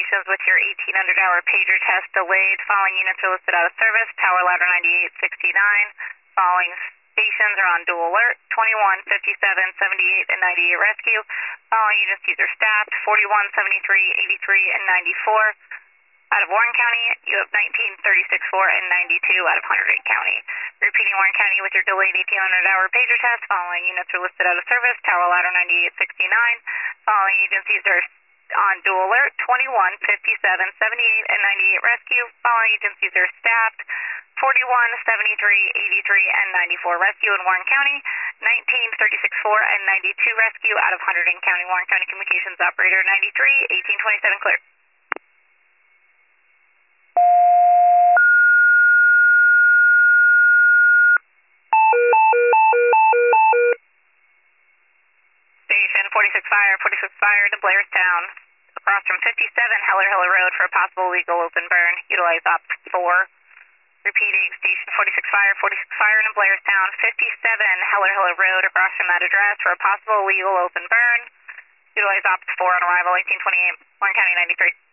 communications with your 1800-hour pager test delayed. Following units are listed out of service. Tower ladder 9869. Following stations are on dual alert. 21, 57, 78, and 98 rescue. Following agencies are staffed. 41, 73, 83, and 94. Out of Warren County, you have 19, 36, 4, and 92 out of Hunterdon County. Repeating Warren County with your delayed 1800-hour pager test. Following units are listed out of service. Tower ladder 9869. Following agencies are on dual alert. 21, 57, 78, and 98 rescue. Following agencies are staffed. 41, 73, 83, and 94 rescue in Warren County. 19, 36, 4, and 92 rescue out of Hunterdon County. Warren County Communications Operator 93, 1827 clear. Station 46 Fire to Blairstown. Across from 57 Heller Road for a possible legal open burn. Utilize op 4. Repeating, station 46 Fire in Blairstown, 57 Heller Road across from that address for a possible legal open burn. Utilize op 4 on arrival, 1828, Warren County 93.